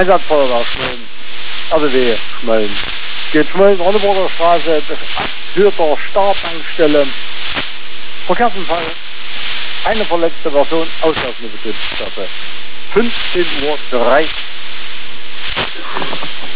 Einsatzfeuerwehr Schmölln. RBW Schmölln. Geht Schmölln, Ronneburger Straße, Hürter Startankstelle. Verkehrsunfall. Eine verletzte Person, auslaufende Betriebsstelle. 15:03 Uhr.